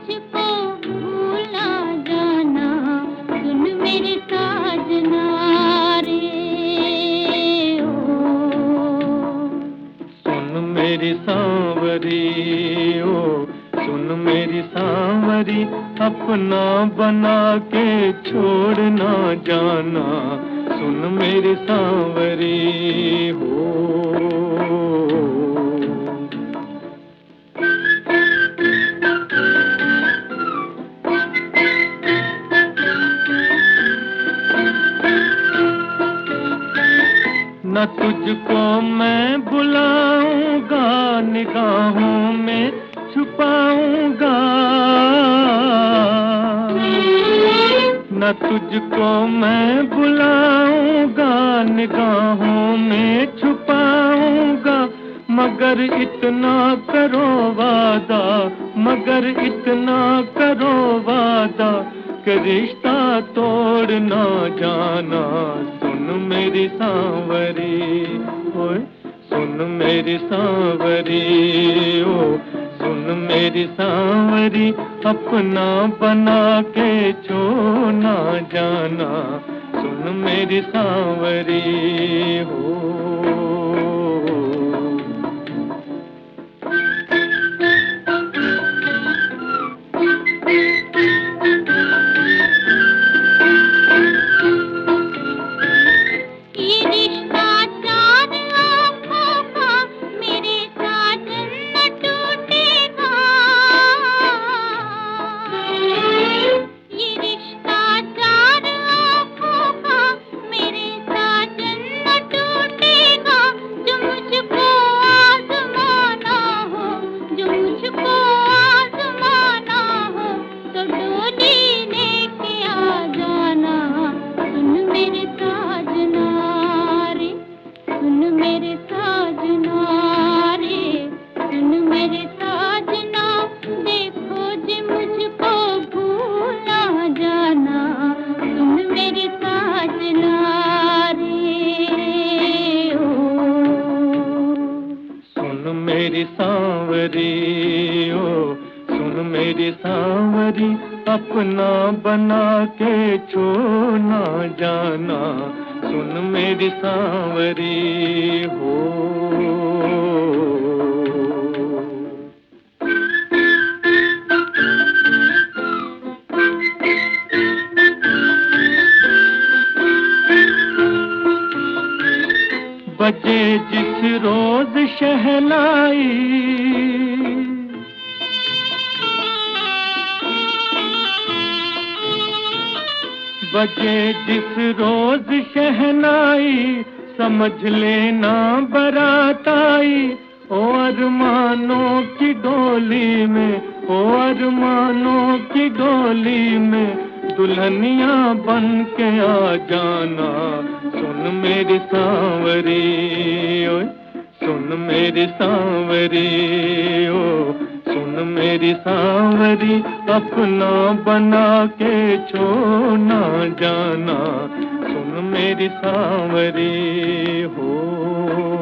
मुझको भूल ना जाना, सुन मेरे साजना रे ओ। सुन मेरी सांवरी ओ, सुन मेरी सांवरी, अपना बना के छोड़ ना जाना, सुन मेरी सांवरी हो। न तुझको मैं बुलाऊंगा, निगाहों में छुपाऊंगा, न तुझको मैं बुलाऊंगा, निगाहों में छुपाऊंगा, मगर इतना करो वादा, मगर इतना करो वादा, कि रिश्ता तोड़ ना जाना, सुन मेरी सांवरी ओए, सुन मेरी सांवरी ओ, सुन मेरी सांवरी, अपना बना के छोड़ ना जाना, सुन मेरी सांवरी हो। मेरी सांवरी ओ, सुन मेरी सांवरी, अपना बना के छोड़ ना जाना, सुन मेरी सांवरी हो। बजे जिस रोज शहनाई, बजे जिस रोज शहनाई, समझ लेना बारात आई, ओ अरमानों की डोली में, ओ अरमानों की डोली में, दुल्हनिया बन के आ जाना, सुन मेरी सांवरी ओए, सुन मेरी सांवरी ओ, सुन मेरी सांवरी, अपना बना के छोड़ ना जाना, सुन मेरी सांवरी हो।